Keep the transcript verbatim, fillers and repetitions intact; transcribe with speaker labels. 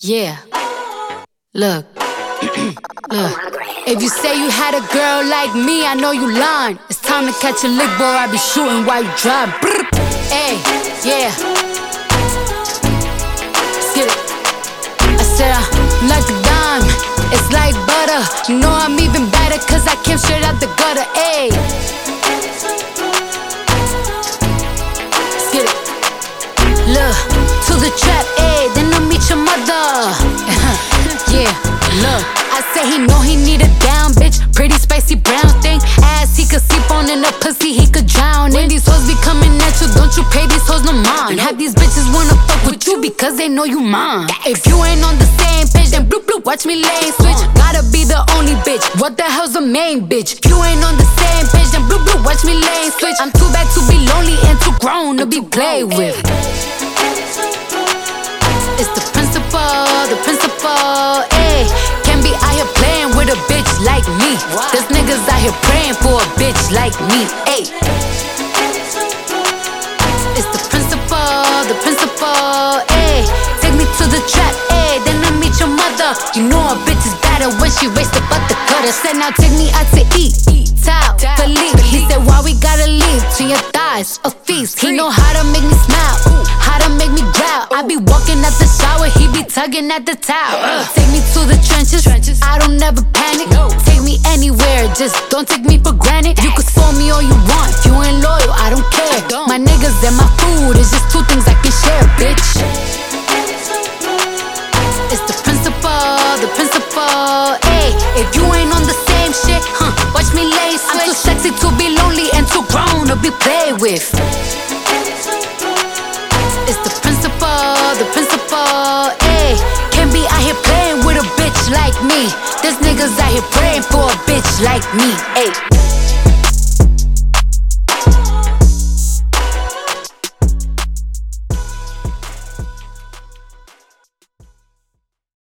Speaker 1: Yeah. Look. Look. If you say you had a girl like me, I know you lying. It's time to catch a lick, boy. I be shooting while you drive. Hey, yeah. Let's get it. I said I'm like a dime. It's like butter. You know I'm even better, cause I came straight out the gutter. Ayy. Let's get it. Look, to the trap, ayy. Then I'll meet your mother. Yeah, look. I say he know he need a down bitch. Pretty spicy brown thing. Ass he could sleep on, in a pussy he could drown in. These hoes be coming at you, don't you pay these hoes no mind. Have these bitches wanna fuck with you because they know you mine. If you ain't on the same page, then bloop bloop, watch me lane switch. Gotta be the only bitch, what the hell's the main bitch? If you ain't on the same page, then bloop bloop, watch me lane switch. I'm too bad to be lonely and too grown to be played with. It's the principal, the principal, ayy. Can't be out here playing with a bitch like me. There's niggas out here praying for a bitch like me, ayy. It's the principal, the principal, ayy. Take me to the trap, ayy. Then I meet your mother. You know a bitch is better when she raised the butter cutter. Said now take me out to eat, Tao, Philippe. He said why we gotta leave to your thighs, a feast. He know how to make me smile, how to make me growl. I be walking out the shower, he be tugging at the towel. Take me to the trenches, I don't never panic. Take me anywhere, just don't take me for granted. You could spoil me all you want, if you ain't loyal, I don't care. My niggas and my food is just two things I can share, bitch. It's the principal, the principal, ayy. If you ain't on the same shit, huh, watch me lay switch. I'm too sexy to be lonely and too grown to be played with. It's the principal, the principal, ayy. Can't be out here playing with a bitch like me. There's niggas out here praying for a bitch like me, ayy.